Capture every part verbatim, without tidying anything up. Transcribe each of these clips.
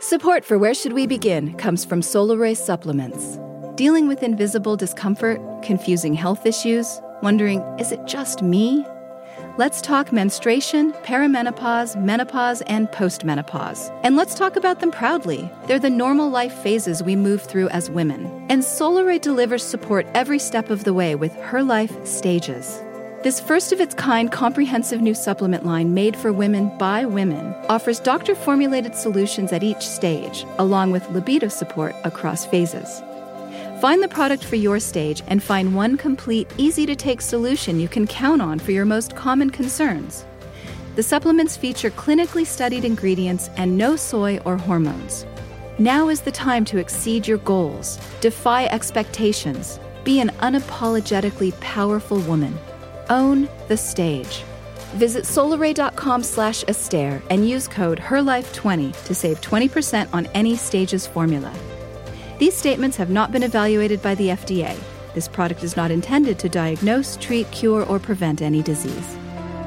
Support for Where Should We Begin comes from Solaray Supplements. Dealing with invisible discomfort, confusing health issues, wondering, is it just me? Let's talk menstruation, perimenopause, menopause, and postmenopause. And let's talk about them proudly. They're the normal life phases we move through as women. And Solaray delivers support every step of the way with Her Life Stages. This first-of-its-kind comprehensive new supplement line made for women by women offers doctor-formulated solutions at each stage, along with libido support across phases. Find the product for your stage and find one complete, easy-to-take solution you can count on for your most common concerns. The supplements feature clinically studied ingredients and no soy or hormones. Now is the time to exceed your goals, defy expectations, be an unapologetically powerful woman. Own the stage. Visit solaray.com slash Astaire and use code her life twenty to save twenty percent on any Stages formula. These statements have not been evaluated by the F D A. This product is not intended to diagnose, treat, cure, or prevent any disease.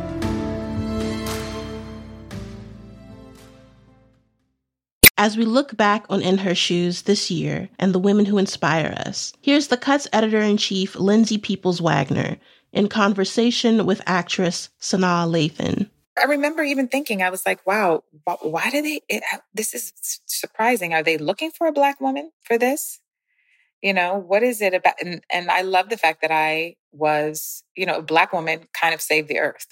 As we look back on In Her Shoes this year and the women who inspire us, here's The Cut's editor-in-chief, Lindsay Peoples-Wagner, in conversation with actress Sanaa Lathan. I remember even thinking, I was like, wow, why do they, it, this is surprising. Are they looking for a Black woman for this? You know, what is it about? And, and I love the fact that I was, you know, a Black woman kind of saved the earth.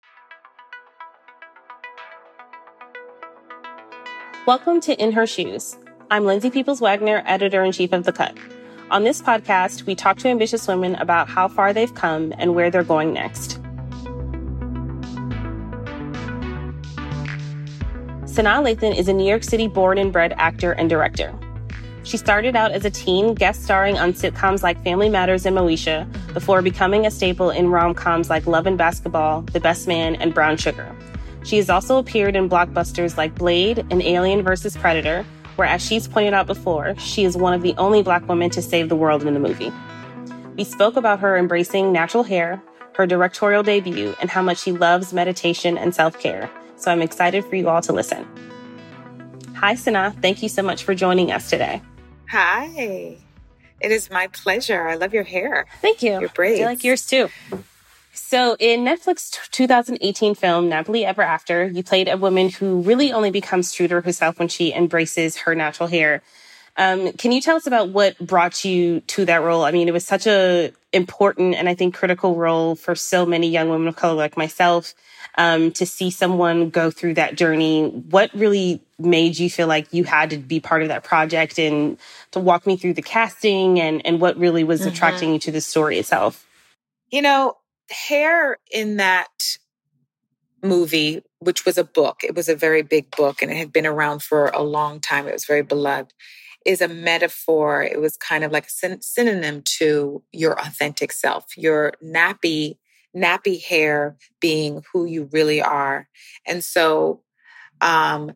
Welcome to In Her Shoes. I'm Lindsay Peoples-Wagner, editor-in-chief of The Cut. On this podcast, we talk to ambitious women about how far they've come and where they're going next. Sanaa Lathan is a New York City born and bred actor and director. She started out as a teen, guest starring on sitcoms like Family Matters and Moesha, before becoming a staple in rom-coms like Love and Basketball, The Best Man, and Brown Sugar. She has also appeared in blockbusters like Blade and Alien versus Predator, where, as she's pointed out before, she is one of the only Black women to save the world in the movie. We spoke about her embracing natural hair, her directorial debut, and how much she loves meditation and self-care. So I'm excited for you all to listen. Hi, Sanaa. Thank you so much for joining us today. Hi. It is my pleasure. I love your hair. Thank you. Your braids. I like yours too. So in Netflix's two thousand eighteen film, Nappily Ever After, you played a woman who really only becomes true to herself when she embraces her natural hair. Um, can you tell us about what brought you to that role? I mean, it was such a important and I think critical role for so many young women of color like myself. Um, to see someone go through that journey, what really made you feel like you had to be part of that project, and to walk me through the casting and, and what really was mm-hmm. attracting you to the story itself? You know, hair in that movie, which was a book, it was a very big book and it had been around for a long time. It was very beloved, is a metaphor. It was kind of like a syn- synonym to your authentic self, your nappy nappy hair being who you really are. And so um,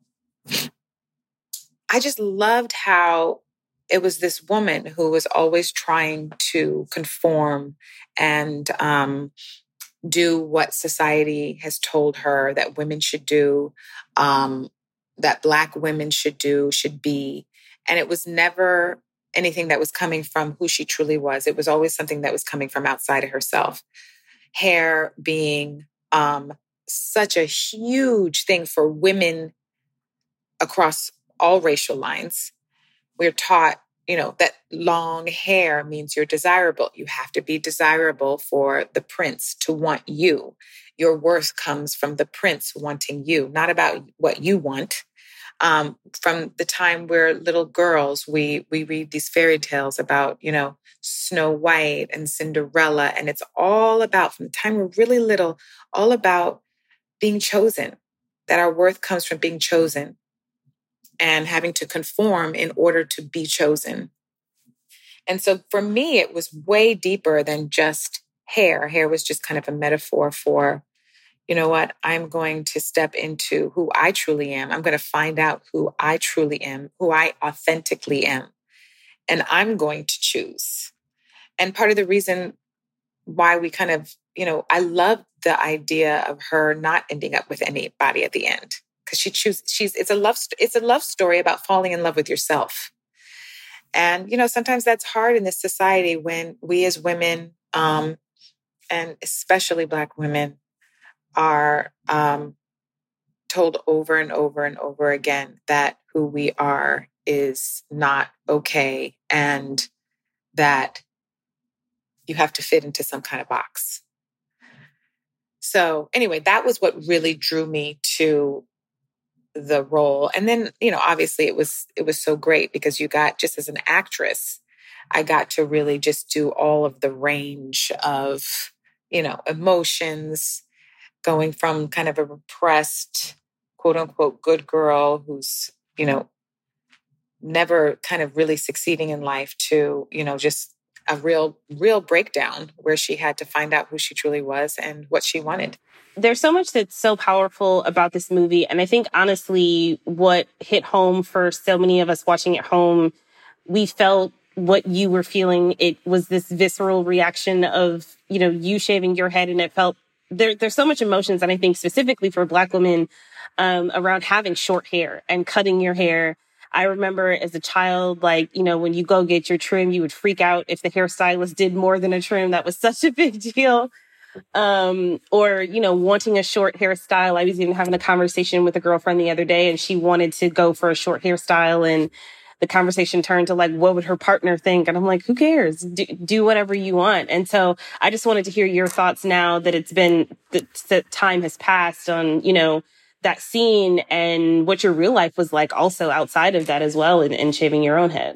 I just loved how it was this woman who was always trying to conform and um, do what society has told her that women should do, um, that Black women should do, should be. And it was never anything that was coming from who she truly was. It was always something that was coming from outside of herself. Hair being um, such a huge thing for women across all racial lines. We're taught, you know, that long hair means you're desirable. You have to be desirable for the prince to want you. Your worth comes from the prince wanting you, not about what you want. Um, from the time we're little girls, we we read these fairy tales about, you know, Snow White and Cinderella. And it's all about, from the time we're really little, all about being chosen, that our worth comes from being chosen and having to conform in order to be chosen. And so for me, it was way deeper than just hair. Hair was just kind of a metaphor for, you know what, I'm going to step into who I truly am. I'm going to find out who I truly am, who I authentically am. And I'm going to choose. And part of the reason why we kind of, you know, I love the idea of her not ending up with anybody at the end. because she chooses, she's, it's a love, it's a love story about falling in love with yourself. And, you know, sometimes that's hard in this society when we as women, um, and especially Black women, are um, told over and over and over again that who we are is not okay and that you have to fit into some kind of box. So anyway, that was what really drew me to the role. And then, you know, obviously it was, it was so great because you got, just as an actress, I got to really just do all of the range of, you know, emotions, going from kind of a repressed, quote unquote, good girl who's, you know, never kind of really succeeding in life to, you know, just a real, real breakdown where she had to find out who she truly was and what she wanted. There's so much that's so powerful about this movie. And I think, honestly, what hit home for so many of us watching at home, we felt what you were feeling. It was this visceral reaction of, you know, you shaving your head. And it felt there, there's so much emotions. And I think specifically for Black women um, around having short hair and cutting your hair. I remember as a child, like, you know, when you go get your trim, you would freak out if the hairstylist did more than a trim. That was such a big deal. Um, or, you know, wanting a short hairstyle. I was even having a conversation with a girlfriend the other day and she wanted to go for a short hairstyle. And the conversation turned to like, what would her partner think? And I'm like, who cares? Do, do whatever you want. And so I just wanted to hear your thoughts now that it's been, that, that time has passed on, you know, that scene and what your real life was like also outside of that as well and, and shaving your own head.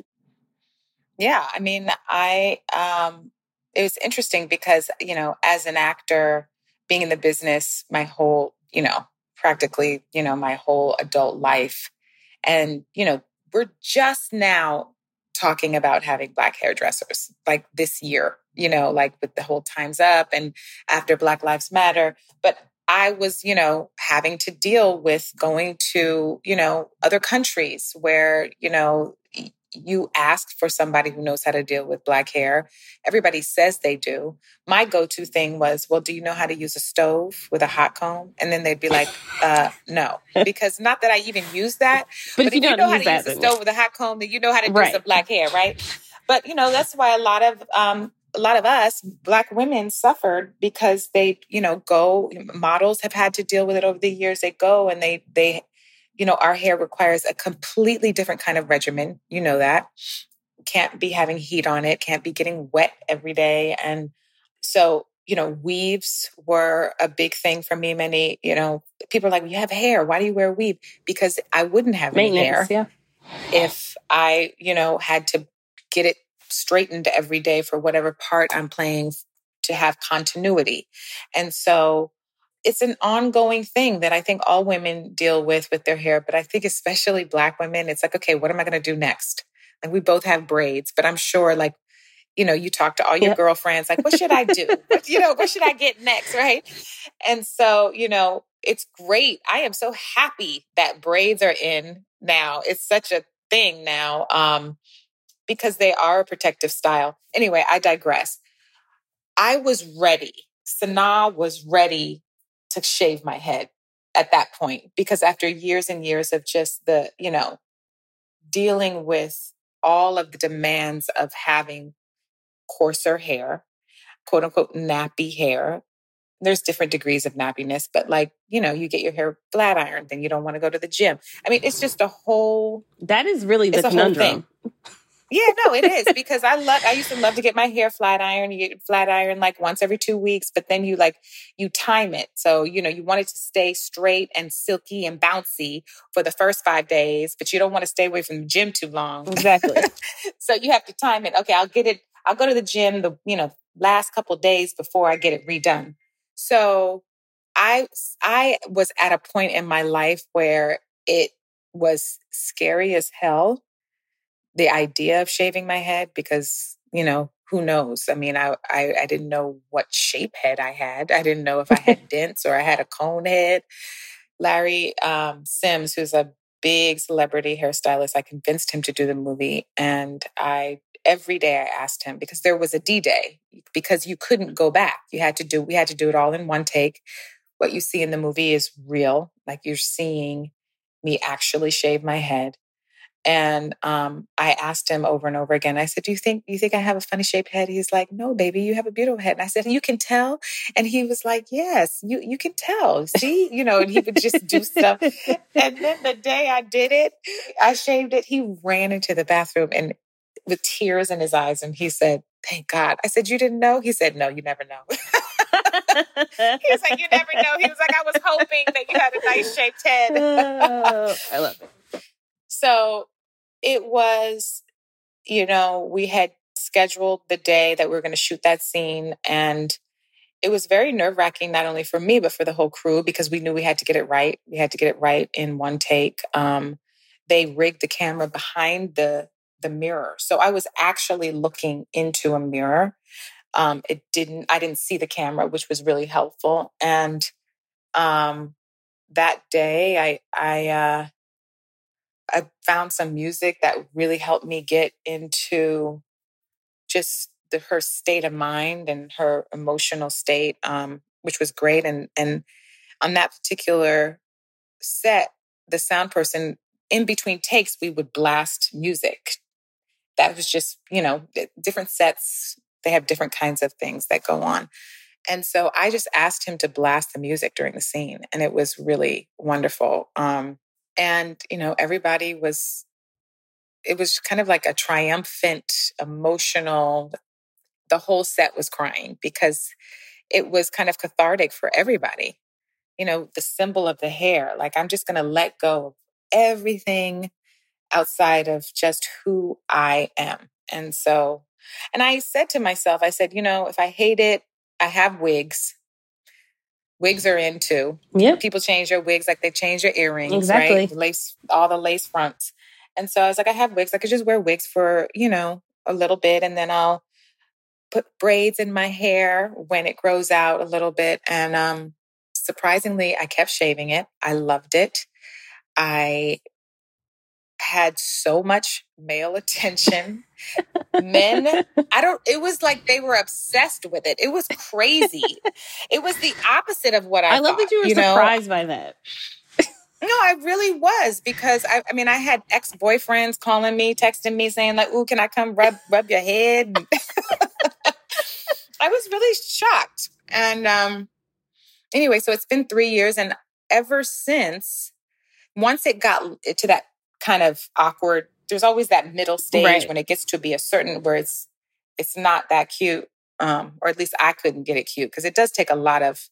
Yeah. I mean, I, um, it was interesting because, you know, as an actor, being in the business my whole, you know, practically, you know, my whole adult life. And, you know, we're just now talking about having Black hairdressers like this year, you know, like with the whole Time's Up and after Black Lives Matter. But I was, you know, having to deal with going to, you know, other countries where, you know, you ask for somebody who knows how to deal with Black hair. Everybody says they do. My go-to thing was, well, do you know how to use a stove with a hot comb? And then they'd be like, uh, no, because not that I even use that, but, but if you, you know how to that, use a stove with a hot comb, then you know how to do right. some Black hair, right? But, you know, that's why a lot of, um, a lot of us Black women suffered because they, you know, go, models have had to deal with it over the years. They go and they, they, you know, our hair requires a completely different kind of regimen. You know that. Can't be having heat on it, can't be getting wet every day. And so, you know, weaves were a big thing for me. Many, you know, people are like, you have hair, why do you wear a weave? Because I wouldn't have any hair yeah. if I, you know, had to get it straightened every day for whatever part I'm playing to have continuity. And so it's an ongoing thing that I think all women deal with with their hair, but I think especially Black women, it's like, okay, what am I going to do next? Like we both have braids, but I'm sure like, you know, you talk to all your yep. girlfriends, like, what should I do? What, you know, what should I get next? Right. And so, you know, it's great. I am so happy that braids are in now. It's such a thing now um, because they are a protective style. Anyway, I digress. I was ready. Sanaa was ready to shave my head at that point, because after years and years of just the, you know, dealing with all of the demands of having coarser hair, quote unquote, nappy hair. There's different degrees of nappiness, but like, you know, you get your hair flat ironed, then you don't want to go to the gym. I mean, it's just a whole... That is really the conundrum. Yeah, no, it is, because I love, I used to love to get my hair flat ironed. You get flat iron like once every two weeks, but then you like, you time it. So, you know, you want it to stay straight and silky and bouncy for the first five days, but you don't want to stay away from the gym too long. Exactly. So you have to time it. Okay, I'll get it. I'll go to the gym the, you know, last couple of days before I get it redone. So I, I was at a point in my life where it was scary as hell, the idea of shaving my head, because, you know, who knows? I mean, I, I, I didn't know what shape head I had. I didn't know if I had dents or I had a cone head. Larry um, Sims, who's a big celebrity hairstylist, I convinced him to do the movie. And I, every day I asked him, because there was a D-Day, because you couldn't go back. You had to do, we had to do it all in one take. What you see in the movie is real. Like you're seeing me actually shave my head. And um, I asked him over and over again, I said, do you think, you think I have a funny shaped head? He's like, no, baby, you have a beautiful head. And I said, you can tell? And he was like, yes, you, you can tell. See, you know, and he would just do stuff. And then the day I did it, I shaved it. He ran into the bathroom and with tears in his eyes. And he said, thank God. I said, you didn't know? He said, no, you never know. He was like, you never know. He was like, I was hoping that you had a nice shaped head. Oh, I love it. So it was, you know, we had scheduled the day that we were going to shoot that scene. And it was very nerve wracking, not only for me, but for the whole crew, because we knew we had to get it right. We had to get it right in one take. Um, they rigged the camera behind the, the mirror. So I was actually looking into a mirror. Um, it didn't, I didn't see the camera, which was really helpful. And um, that day I, I, uh, I found some music that really helped me get into just the, her state of mind and her emotional state, um, which was great. And and on that particular set, the sound person, in between takes, we would blast music. That was just, you know, different sets, they have different kinds of things that go on. And so I just asked him to blast the music during the scene. And it was really wonderful. Um, and, you know, everybody was, it was kind of like a triumphant, emotional, the whole set was crying because it was kind of cathartic for everybody. You know, the symbol of the hair, like I'm just going to let go of everything outside of just who I am. And so, and I said to myself, I said, you know, if I hate it, I have wigs. Wigs are in too. Yep. People change their wigs like they change their earrings, exactly. right? Lace, all the lace fronts. And so I was like, I have wigs. I could just wear wigs for, you know, a little bit. And then I'll put braids in my hair when it grows out a little bit. And um, surprisingly, I kept shaving it. I loved it. I had so much male attention. Men, I don't, it was like they were obsessed with it. It was crazy. It was the opposite of what I I love thought, that you were you know? surprised by that. No, I really was because I, I mean, I had ex-boyfriends calling me, texting me saying like, ooh, can I come rub, rub your head? I was really shocked. And um, anyway, so it's been three years. And ever since, once it got to that kind of awkward, there's always that middle stage right. when it gets to be a certain where it's, it's not that cute. Um, or at least I couldn't get it cute because it does take a lot of,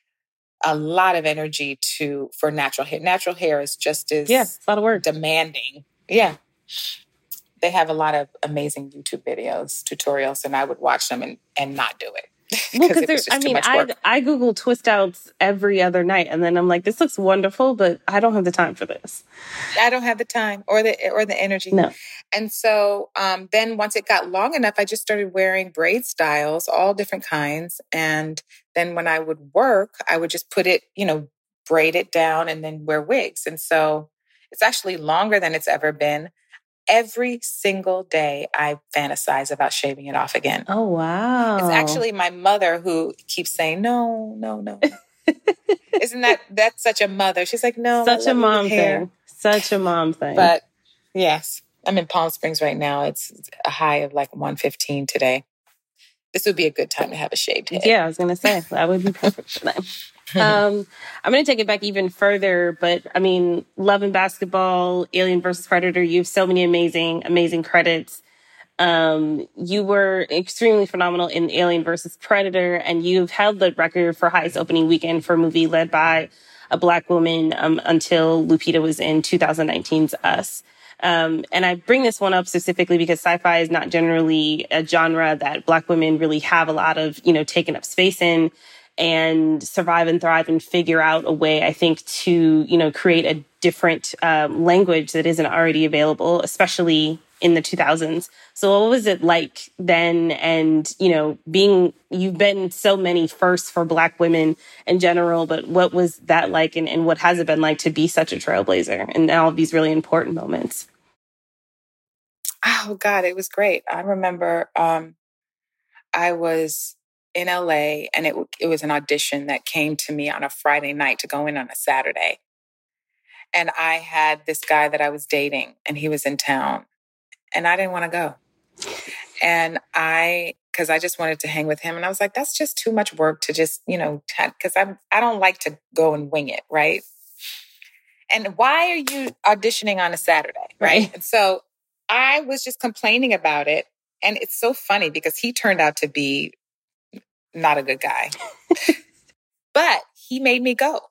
a lot of energy to, for natural hair. Natural hair is just as yeah, it's a lot of work. demanding. Yeah. They have a lot of amazing YouTube videos, tutorials, and I would watch them and, and not do it. Well, because I mean, I I Google twist outs every other night, and then I'm like, this looks wonderful, but I don't have the time for this. I don't have the time or the or the energy. No. And so um, then once it got long enough, I just started wearing braid styles, all different kinds. And then when I would work, I would just put it, you know, braid it down and then wear wigs. And so it's actually longer than it's ever been. Every single day, I fantasize about shaving it off again. Oh, wow. It's actually my mother who keeps saying, no, no, no. no. Isn't that, that's such a mother. She's like, no. Such a mom thing. Such a mom thing. But yes, I'm in Palm Springs right now. It's a high of like one fifteen today. This would be a good time to have a shaved head. Yeah, I was going to say, that would be perfect for them. um, I'm going to take it back even further, but I mean, Love and Basketball, Alien versus Predator, you have so many amazing, amazing credits. Um, you were extremely phenomenal in Alien versus Predator, and you've held the record for highest opening weekend for a movie led by a Black woman um, until Lupita was in twenty nineteen's Us. Um, and I bring this one up specifically because sci-fi is not generally a genre that Black women really have a lot of, you know, taken up space in and survive and thrive and figure out a way, I think, to, you know, create a different um, language that isn't already available, especially in the two thousands. So what was it like then? And, you know, being, you've been so many firsts for Black women in general, but what was that like? And, and what has it been like to be such a trailblazer in all of these really important moments? Oh, God, it was great. I remember um, I was in L A and it it was an audition that came to me on a Friday night to go in on a Saturday. And I had this guy that I was dating and he was in town and I didn't want to go. And I, cause I just wanted to hang with him. And I was like, that's just too much work to just, you know, cause I'm, I don't like to go and wing it. Right. And why are you auditioning on a Saturday? Right. right. And so I was just complaining about it. And it's so funny because he turned out to be not a good guy, but he made me go.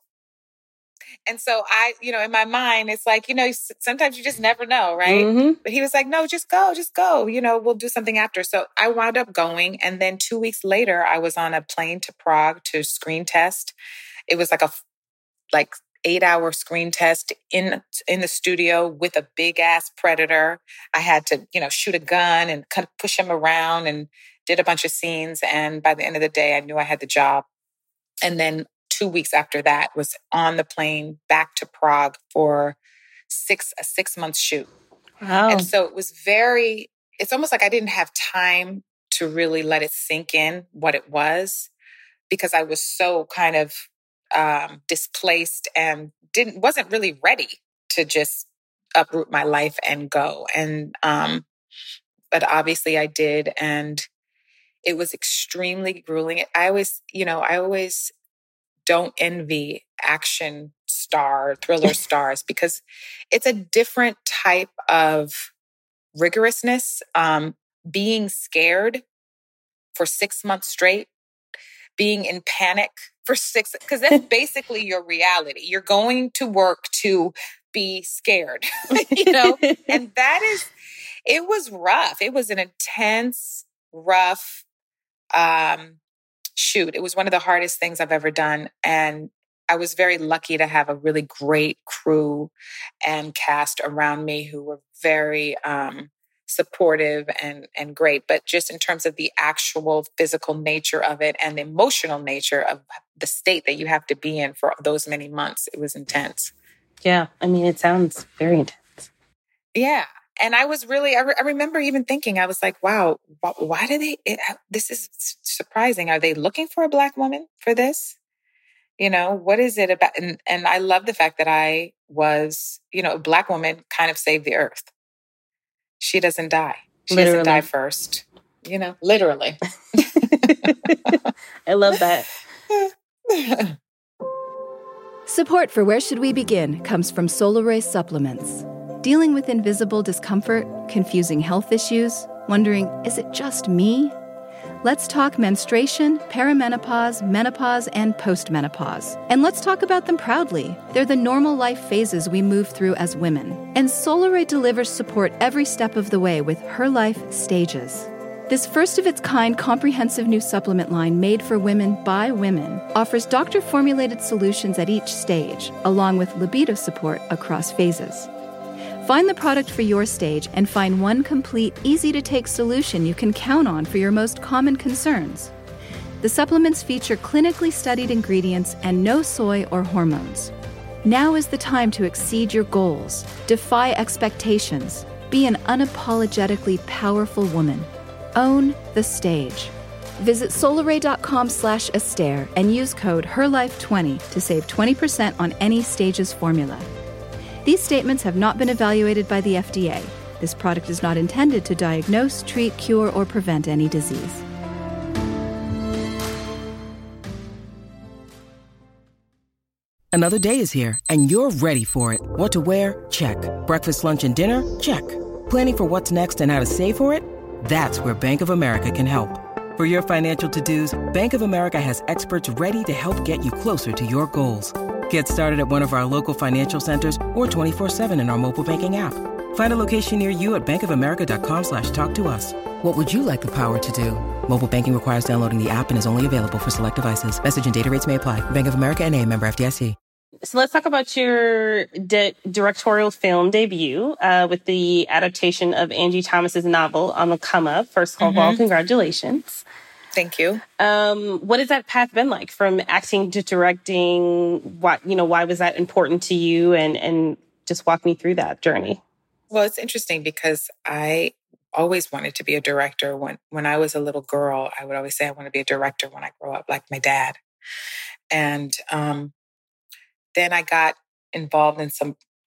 And so I, you know, in my mind, it's like, you know, sometimes you just never know, right? Mm-hmm. But he was like, no, just go, just go. You know, we'll do something after. So I wound up going. And then two weeks later, I was on a plane to Prague to screen test. It was like a like eight hour screen test in in the studio with a big ass predator. I had to, you know, shoot a gun and kind of push him around and did a bunch of scenes. And by the end of the day, I knew I had the job. And then two weeks after that was on the plane back to Prague for six a six month shoot. Wow. And so it was very, it's almost like I didn't have time to really let it sink in what it was because I was so kind of um, displaced and didn't, wasn't really ready to just uproot my life and go. And, um, but obviously I did. And it was extremely grueling. I always, you know, I always don't envy action star, thriller stars, because it's a different type of rigorousness. Um, being scared for six months straight, being in panic for six, because that's basically your reality. You're going to work to be scared, you know? And that is, it was rough. It was an intense, rough, um, shoot. It was one of the hardest things I've ever done. And I was very lucky to have a really great crew and cast around me who were very um, supportive and, and great. But just in terms of the actual physical nature of it and the emotional nature of the state that you have to be in for those many months, it was intense. Yeah. I mean, it sounds very intense. Yeah. And I was really, I, re- I remember even thinking, I was like, wow, wh- why do they, it, this is surprising. Are they looking for a Black woman for this? You know, what is it about? And, and I love the fact that I was, you know, a Black woman kind of saved the earth. She doesn't die. She literally. doesn't die first, you know, literally. I love that. Support for Where Should We Begin comes from Solaray Supplements. Dealing with invisible discomfort, confusing health issues, wondering, is it just me? Let's talk menstruation, perimenopause, menopause, and postmenopause. And let's talk about them proudly. They're the normal life phases we move through as women. And Solaray delivers support every step of the way with Her Life Stages. This first-of-its-kind comprehensive new supplement line made for women by women offers doctor-formulated solutions at each stage, along with libido support across phases. Find the product for your stage and find one complete, easy-to-take solution you can count on for your most common concerns. The supplements feature clinically studied ingredients and no soy or hormones. Now is the time to exceed your goals, defy expectations, be an unapologetically powerful woman. Own the stage. Visit solaray.com slash Astaire and use code her life twenty to save twenty percent on any Stages formula. These statements have not been evaluated by the F D A. This product is not intended to diagnose, treat, cure, or prevent any disease. Another day is here, and you're ready for it. What to wear? Check. Breakfast, lunch, and dinner? Check. Planning for what's next and how to save for it? That's where Bank of America can help. For your financial to-dos, Bank of America has experts ready to help get you closer to your goals. Get started at one of our local financial centers or twenty-four seven in our mobile banking app. Find a location near you at bankofamerica.com slash talk to us. What would you like the power to do? Mobile banking requires downloading the app and is only available for select devices. Message and data rates may apply. Bank of America N A, member F D I C. So let's talk about your di- directorial film debut uh, with the adaptation of Angie Thomas's novel On the Come Up. First of mm-hmm. all, congratulations. Thank you. Um, what has that path been like from acting to directing? What, you know, why was that important to you? And, and just walk me through that journey. Well, it's interesting because I always wanted to be a director. When, when I was a little girl, I would always say I want to be a director when I grow up, like my dad. And um, then I got involved in some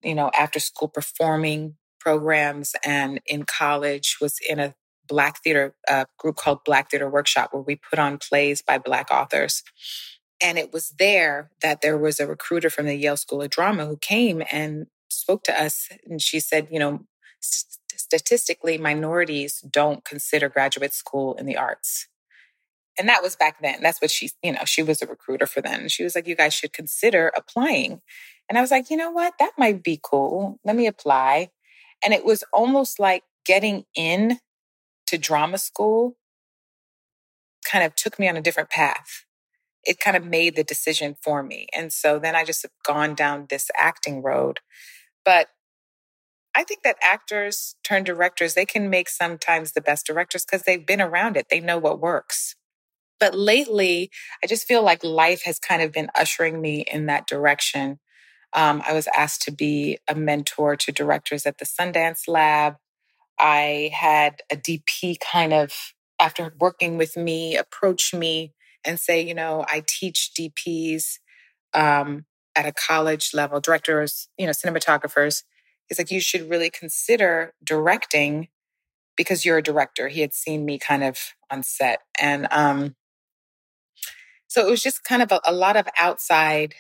you know, after school performing programs, and in college was in a Black theater uh, group called Black Theater Workshop, where we put on plays by Black authors. And it was there that there was a recruiter from the Yale School of Drama who came and spoke to us. And she said, you know, st- statistically, minorities don't consider graduate school in the arts. And that was back then. That's what she, you know, she was a recruiter for then. And she was like, you guys should consider applying. And I was like, you know what? That might be cool. Let me apply. And it was almost like getting in to drama school kind of took me on a different path. It kind of made the decision for me. And so then I just have gone down this acting road. But I think that actors turn directors, they can make sometimes the best directors because they've been around it. They know what works. But lately, I just feel like life has kind of been ushering me in that direction. Um, I was asked to be a mentor to directors at the Sundance Lab. I had a D P kind of, after working with me, approach me and say, you know, I teach D Ps um, at a college level, directors, you know, cinematographers. He's like, you should really consider directing because you're a director. He had seen me kind of on set. And um, so it was just kind of a, a lot of outside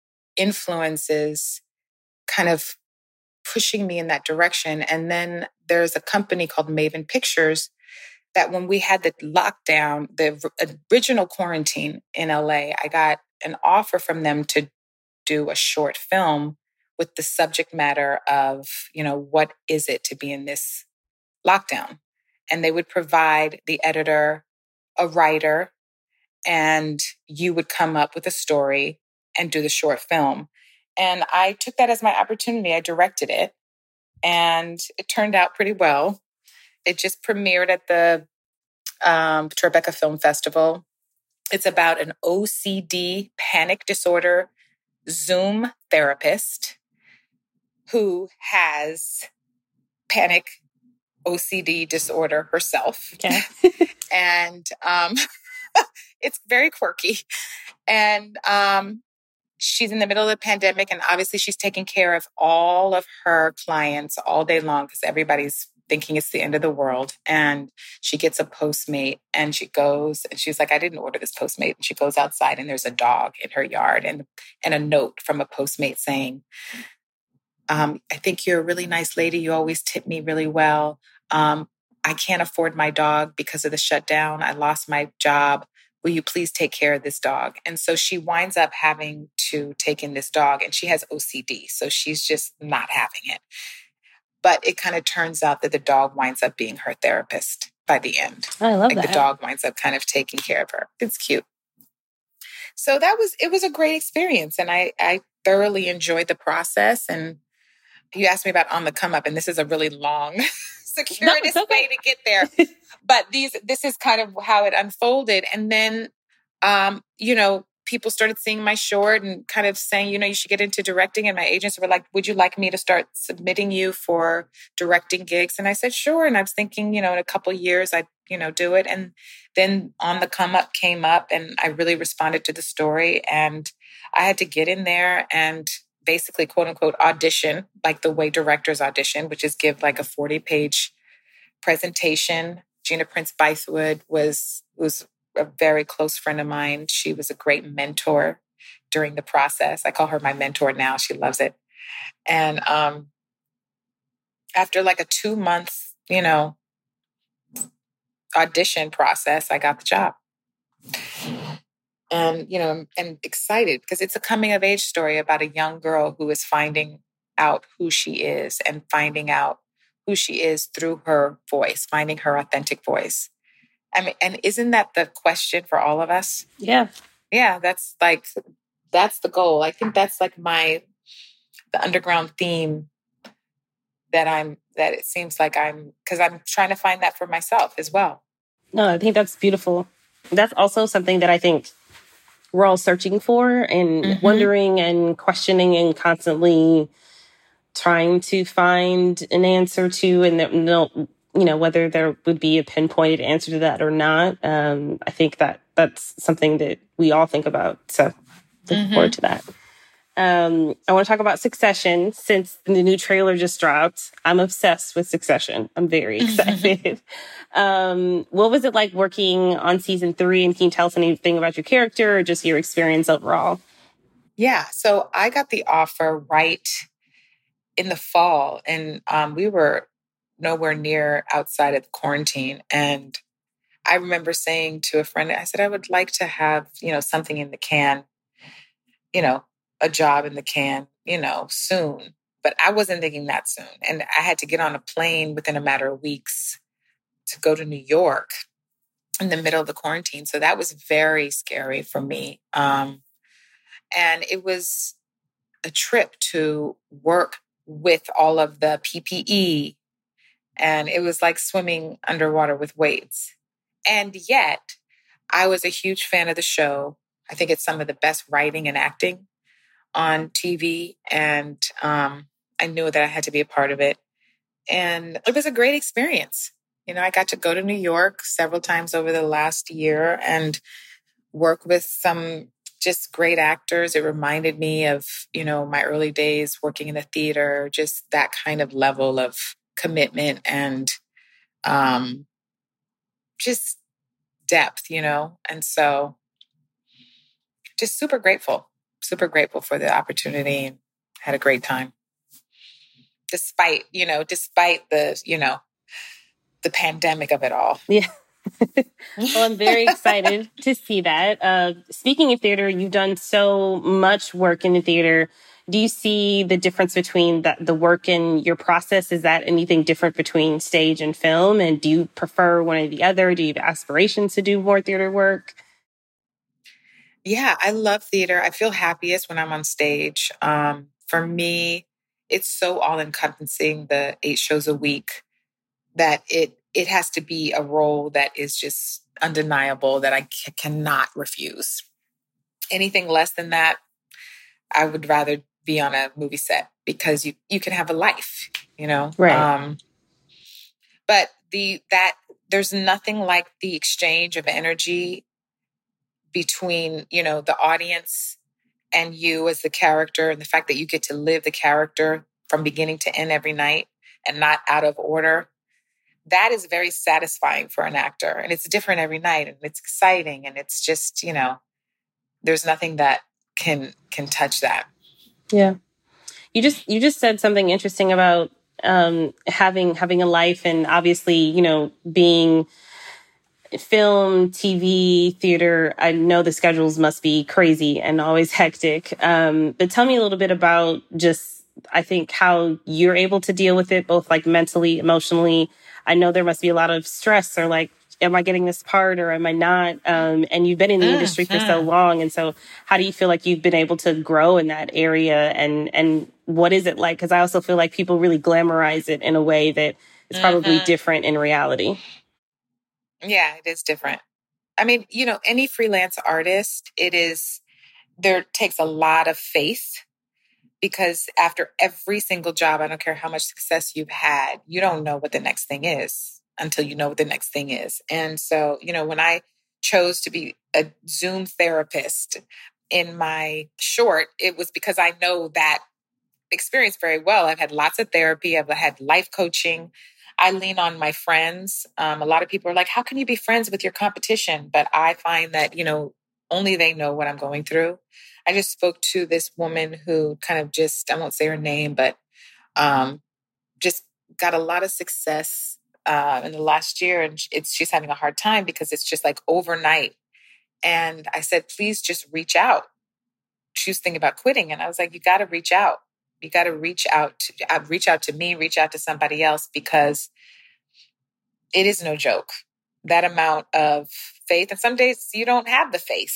influences kind of pushing me in that direction. And then there's a company called Maven Pictures that when we had the lockdown, the original quarantine in L A, I got an offer from them to do a short film with the subject matter of, you know, what is it to be in this lockdown? And they would provide the editor, a writer, and you would come up with a story and do the short film. And I took that as my opportunity. I directed it, and it turned out pretty well. It just premiered at the um, Tribeca Film Festival. It's about an O C D panic disorder Zoom therapist who has panic O C D disorder herself. Okay. And um, it's very quirky. And um, she's in the middle of the pandemic, and obviously she's taking care of all of her clients all day long because everybody's thinking it's the end of the world. And she gets a Postmate, and she goes and she's like, I didn't order this Postmate. And she goes outside, and there's a dog in her yard, and, and a note from a Postmate saying, um, I think you're a really nice lady. You always tip me really well. Um, I can't afford my dog because of the shutdown. I lost my job. Will you please take care of this dog? And so she winds up having to take in this dog, and she has O C D. So she's just not having it. But it kind of turns out that the dog winds up being her therapist by the end. I love like that. The dog winds up kind of taking care of her. It's cute. So that was, it was a great experience. And I, I thoroughly enjoyed the process. And you asked me about On the Come Up, and this is a really long, circuitous no, okay. way to get there. But these, this is kind of how it unfolded. And then, um, you know, people started seeing my short and kind of saying, you know, you should get into directing. And my agents were like, would you like me to start submitting you for directing gigs? And I said, sure. And I was thinking, you know, in a couple of years, I'd, you know, do it. And then On the Come Up came up, and I really responded to the story. And I had to get in there and basically, quote unquote, audition, like the way directors audition, which is give like a forty page presentation. Gina Prince Bythewood was, was a very close friend of mine. She was a great mentor during the process. I call her my mentor now. She loves it. And um, after like a two month, you know, audition process, I got the job. And, you know, and excited because it's a coming of age story about a young girl who is finding out who she is and finding out who she is through her voice, finding her authentic voice. I mean, and isn't that the question for all of us? Yeah. Yeah, that's like, that's the goal. I think that's like my, the underground theme that I'm, that it seems like I'm, because I'm trying to find that for myself as well. No, I think that's beautiful. That's also something that I think we're all searching for and mm-hmm. wondering and questioning and constantly trying to find an answer to, and that, no, you know, whether there would be a pinpointed answer to that or not. Um, I think that that's something that we all think about. So looking mm-hmm. forward to that. Um, I want to talk about Succession since the new trailer just dropped. I'm obsessed with Succession. I'm very excited. um, what was it like working on season three? And can you tell us anything about your character or just your experience overall? Yeah. So I got the offer right in the fall, and um, we were nowhere near outside of the quarantine. And I remember saying to a friend, I said, I would like to have, you know, something in the can, you know, a job in the can, you know, soon. But I wasn't thinking that soon. And I had to get on a plane within a matter of weeks to go to New York in the middle of the quarantine. So that was very scary for me. Um, and it was a trip to work with all of the P P E. And it was like swimming underwater with weights. And yet, I was a huge fan of the show. I think it's some of the best writing and acting on T V. And um, I knew that I had to be a part of it. And it was a great experience. You know, I got to go to New York several times over the last year and work with some just great actors. It reminded me of, you know, my early days working in the theater, just that kind of level of commitment and um, just depth, you know? And so just super grateful, super grateful for the opportunity and had a great time. Despite, you know, despite the, you know, the pandemic of it all. Yeah. Well, I'm very excited to see that. Uh, speaking of theater, you've done so much work in the theater. Do you see the difference between the, the work and your process? Is that anything different between stage and film? And do you prefer one or the other? Do you have aspirations to do more theater work? Yeah, I love theater. I feel happiest when I'm on stage. Um, for me, it's so all-encompassing, the eight shows a week, that it it has to be a role that is just undeniable, that I c- cannot refuse. Anything less than that, I would rather be on a movie set because you, you can have a life, you know? Right. Um, but the that there's nothing like the exchange of energy between, you know, the audience and you as the character, and the fact that you get to live the character from beginning to end every night and not out of order. That is very satisfying for an actor. And it's different every night, and it's exciting. And it's just, you know, there's nothing that can can touch that. Yeah. You just you just said something interesting about um, having having a life, and obviously, you know, being film, T V, theater. I know the schedules must be crazy and always hectic. Um, but tell me a little bit about just, I think, how you're able to deal with it, both like mentally, emotionally. I know there must be a lot of stress, or like, am I getting this part or am I not? Um, and you've been in the mm, industry for mm. so long. And so how do you feel like you've been able to grow in that area? And, and what is it like? Because I also feel like people really glamorize it in a way that is probably mm-hmm. different in reality. Yeah, it is different. I mean, you know, any freelance artist, it is, there takes a lot of faith, because after every single job, I don't care how much success you've had, you don't know what the next thing is until you know what the next thing is. And so, you know, when I chose to be a Zoom therapist in my short, it was because I know that experience very well. I've had lots of therapy. I've had life coaching. I lean on my friends. Um, a lot of people are like, how can you be friends with your competition? But I find that, you know, only they know what I'm going through. I just spoke to this woman who kind of just, I won't say her name, but um, just got a lot of success uh, in the last year. And it's, she's having a hard time because it's just like overnight. And I said, please just reach out. She was thinking about quitting. And I was like, you got to reach out. You got to reach out to uh, reach out to me, reach out to somebody else, because it is no joke. That amount of faith. And some days you don't have the faith.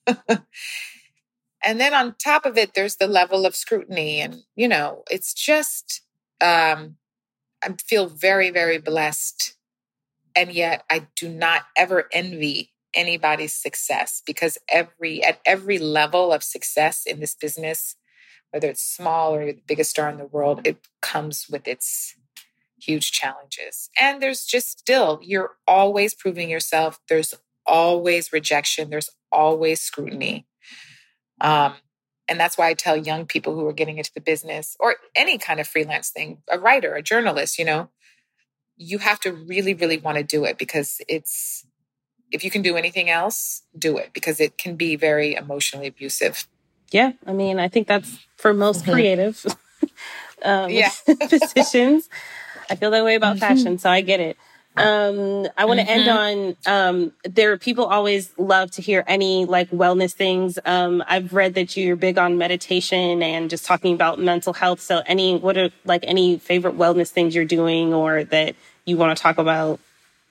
And then on top of it, there's the level of scrutiny. And, you know, it's just, um, I feel very, very blessed. And yet I do not ever envy anybody's success, because every, at every level of success in this business, whether it's small or the biggest star in the world, it comes with its huge challenges. And there's just still, you're always proving yourself. There's always rejection. There's always scrutiny. Um, And that's why I tell young people who are getting into the business or any kind of freelance thing, a writer, a journalist, you know, you have to really, really want to do it because it's, if you can do anything else, do it because it can be very emotionally abusive. Yeah. I mean, I think that's for most mm-hmm. creative um, yeah. positions. I feel that way about mm-hmm. fashion, so I get it. Um, I want to mm-hmm. end on, um, there people always love to hear any like wellness things. Um, I've read that you're big on meditation and just talking about mental health. So any, what are like any favorite wellness things you're doing or that you want to talk about?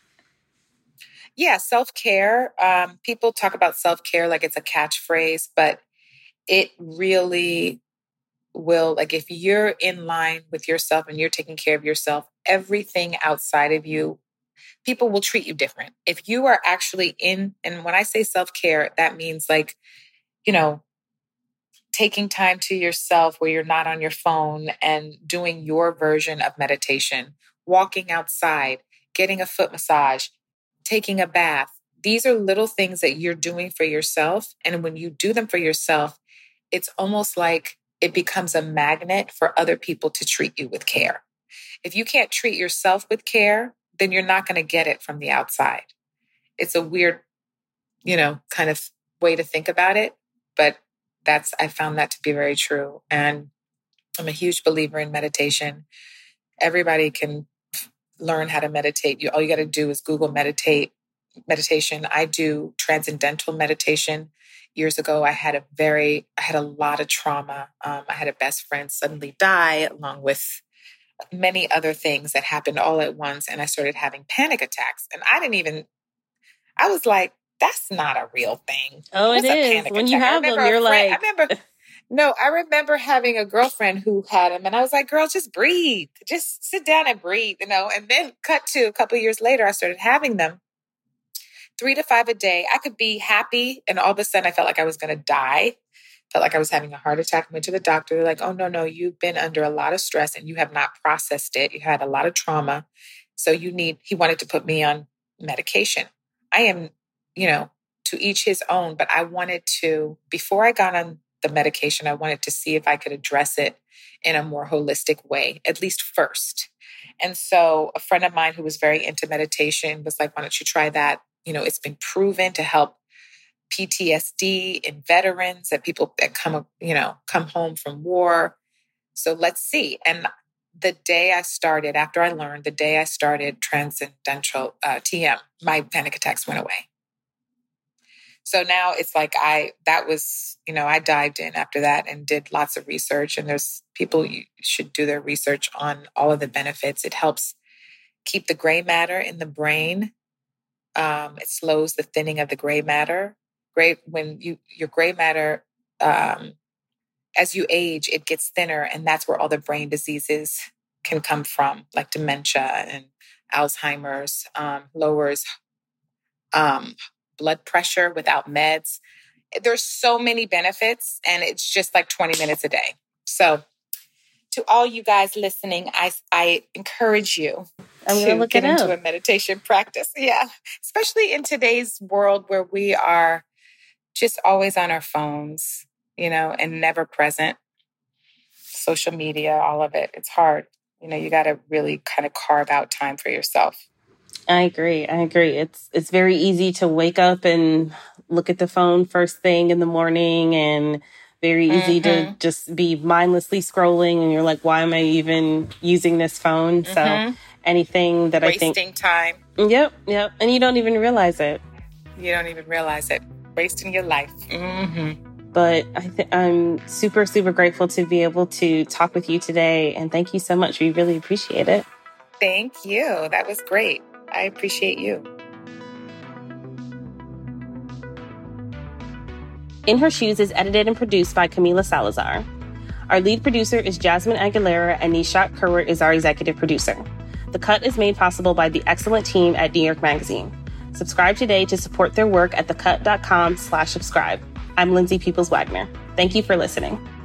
Yeah. Self-care. Um, people talk about self-care like it's a catchphrase, but it really will, like if you're in line with yourself and you're taking care of yourself, everything outside of you, people will treat you different. If you are actually in, and when I say self-care, that means like, you know, taking time to yourself where you're not on your phone and doing your version of meditation, walking outside, getting a foot massage, taking a bath. These are little things that you're doing for yourself. And when you do them for yourself, it's almost like it becomes a magnet for other people to treat you with care. If you can't treat yourself with care, then you're not going to get it from the outside. It's a weird, you know, kind of way to think about it. But that's, I found that to be very true. And I'm a huge believer in meditation. Everybody can learn how to meditate. You, all you got to do is Google meditate, meditation. I do transcendental meditation. Years ago, I had a very, I had a lot of trauma. Um, I had a best friend suddenly die along with many other things that happened all at once. And I started having panic attacks. And I didn't even, I was like, that's not a real thing. Oh, What's it is. When attack? You have them, you're like... I remember, no, I remember having a girlfriend who had them. And I was like, girl, just breathe. Just sit down and breathe, you know. And then cut to a couple of years later, I started having them. Three to five a day. I could be happy. And all of a sudden, I felt like I was going to die. Felt like I was having a heart attack. I went to the doctor. They're like, oh, no, no, you've been under a lot of stress and you have not processed it. You had a lot of trauma. So you need, he wanted to put me on medication. I am, you know, to each his own, but I wanted to, before I got on the medication, I wanted to see if I could address it in a more holistic way, at least first. And so a friend of mine who was very into meditation was like, why don't you try that? You know, it's been proven to help P T S D in veterans, that people that come, you know, come home from war. So let's see. And the day I started, after I learned, the day I started transcendental uh, T M, my panic attacks went away. So now it's like I, that was, you know, I dived in after that and did lots of research. And there's people, you should do their research on all of the benefits. It helps keep the gray matter in the brain. Um, it slows the thinning of the gray matter. Gray, when you, your gray matter, um, as you age, it gets thinner, and that's where all the brain diseases can come from, like dementia and Alzheimer's, um, lowers um, blood pressure without meds. There's so many benefits, and it's just like twenty minutes a day. So to all you guys listening, I, I encourage you I'm to gonna look get it into up. a meditation practice. Yeah, especially in today's world where we are just always on our phones, you know, and never present. Social media, all of it. It's hard. You know, you got to really kind of carve out time for yourself. I agree. I agree. It's it's very easy to wake up and look at the phone first thing in the morning, and very easy mm-hmm. to just be mindlessly scrolling. And you're like, why am I even using this phone? Mm-hmm. So anything that Wasting I think... Wasting time. Yep, yep. And you don't even realize it. You don't even realize it. Wasting your life. Mm-hmm. But I th- I'm super, super grateful to be able to talk with you today. And thank you so much. We really appreciate it. Thank you. That was great. I appreciate you. In Her Shoes is edited and produced by Camila Salazar. Our lead producer is Jasmine Aguilera, and Nishat Kerwert is our executive producer. The Cut is made possible by the excellent team at New York Magazine. Subscribe today to support their work at thecut.com slash subscribe. I'm Lindsay Peoples-Wagner. Thank you for listening.